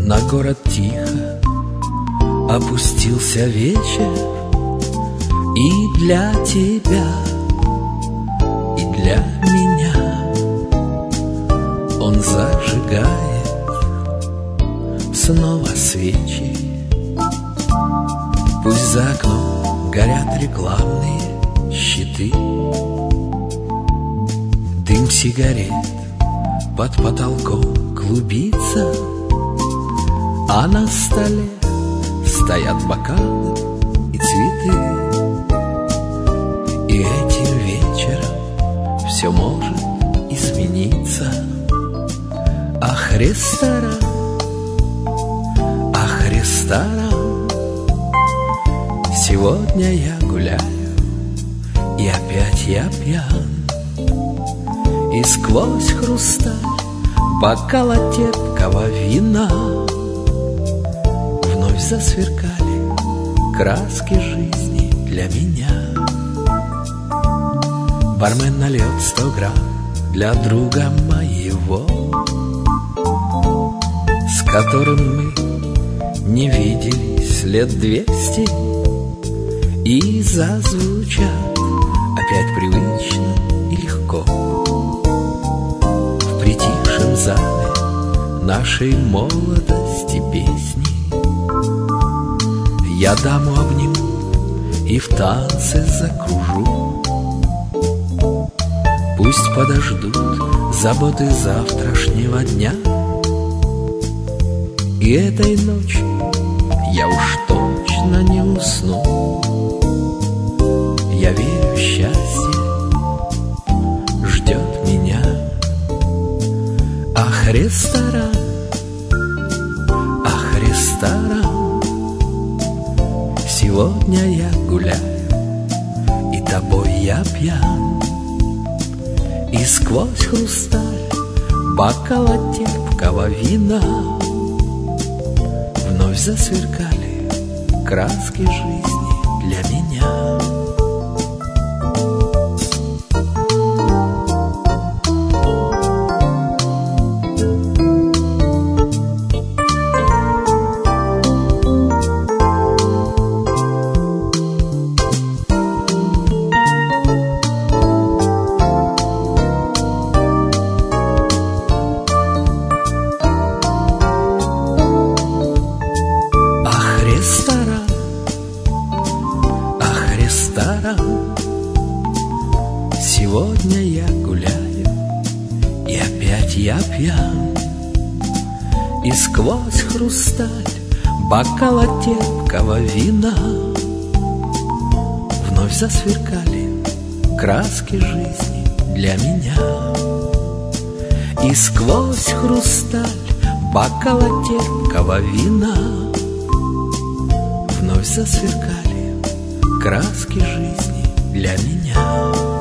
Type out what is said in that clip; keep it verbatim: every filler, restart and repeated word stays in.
На город тихо опустился вечер, и для тебя, и для меня он зажигает снова свечи. Пусть за окном горят рекламные щиты, дым сигарет под потолком клубится, а на столе стоят бокалы и цветы. И этим вечером все может измениться. Ах, ресторан, ах, ресторан, сегодня я гуляю, и опять я пьян. И сквозь хрусталь бокала терпкого вина вновь засверкали краски жизни для меня. Бармен нальет сто грамм для друга моего, с которым мы не виделись лет двести, и зазвучат опять привычно и легко в притихшем зале нашей молодости песни. Я даму обниму и в танце закружу. Пусть подождут заботы завтрашнего дня, и этой ночью я уж точно не усну. Я верю, счастье ждет меня. Ах, ресторан, ах, ресторан, сегодня я гуляю, и тобой я пьян. И сквозь хрусталь бокала терпкого вина вновь засверкали краски жизни для меня. Сегодня я гуляю, и опять я пьян. И сквозь хрусталь бокала терпкого вина вновь засверкали краски жизни для меня. И сквозь хрусталь бокала терпкого вина вновь засверкали краски жизни для меня.